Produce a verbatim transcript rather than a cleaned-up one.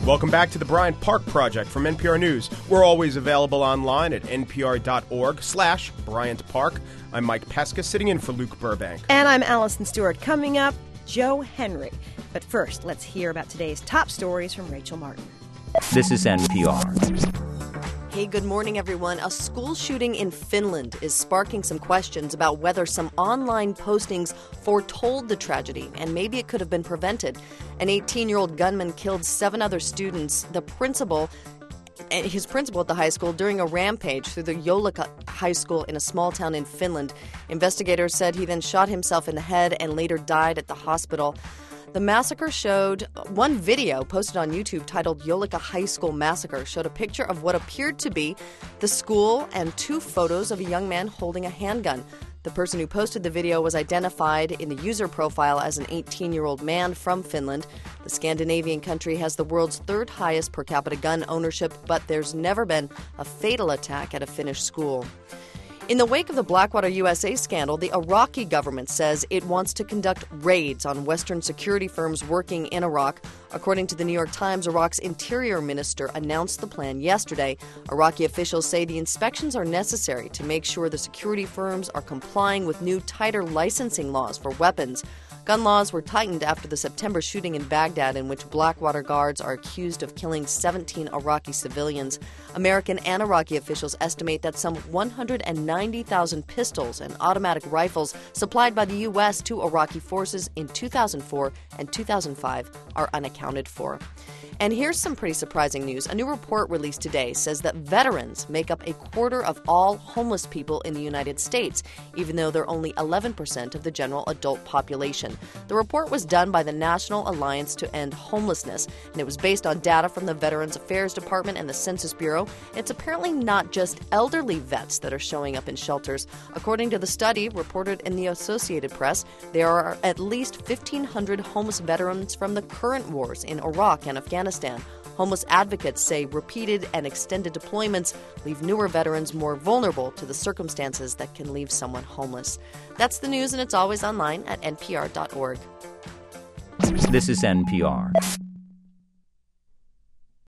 Welcome back to the Bryant Park Project from N P R News. We're always available online at npr.org slash Bryant Park. I'm Mike Pesca, sitting in for Luke Burbank. And I'm Allison Stewart. Coming up, Joe Henry. But first, let's hear about today's top stories from Rachel Martin. This is N P R. Hey, good morning, everyone. A school shooting in Finland is sparking some questions about whether some online postings foretold the tragedy, and maybe it could have been prevented. An eighteen-year-old gunman killed seven other students, the principal, his principal at the high school, during a rampage through the Jolika High School in a small town in Finland. Investigators said he then shot himself in the head and later died at the hospital. The massacre showed one video posted on YouTube titled Jolika High School Massacre showed a picture of what appeared to be the school and two photos of a young man holding a handgun. The person who posted the video was identified in the user profile as an eighteen-year-old man from Finland. The Scandinavian country has the world's third highest per capita gun ownership, but there's never been a fatal attack at a Finnish school. In the wake of the Blackwater U S A scandal, the Iraqi government says it wants to conduct raids on Western security firms working in Iraq. According to the New York Times, Iraq's interior minister announced the plan yesterday. Iraqi officials say the inspections are necessary to make sure the security firms are complying with new, tighter licensing laws for weapons. Gun laws were tightened after the September shooting in Baghdad, in which Blackwater guards are accused of killing seventeen Iraqi civilians. American and Iraqi officials estimate that some one hundred ninety thousand pistols and automatic rifles supplied by the U S to Iraqi forces in two thousand four and two thousand five are unaccounted for. And here's some pretty surprising news. A new report released today says that veterans make up a quarter of all homeless people in the United States, even though they're only eleven percent of the general adult population. The report was done by the National Alliance to End Homelessness, and it was based on data from the Veterans Affairs Department and the Census Bureau. It's apparently not just elderly vets that are showing up in shelters. According to the study reported in the Associated Press, there are at least fifteen hundred homeless veterans from the current wars in Iraq and Afghanistan. Homeless advocates say repeated and extended deployments leave newer veterans more vulnerable to the circumstances that can leave someone homeless. That's the news, and it's always online at n p r dot org. This is N P R.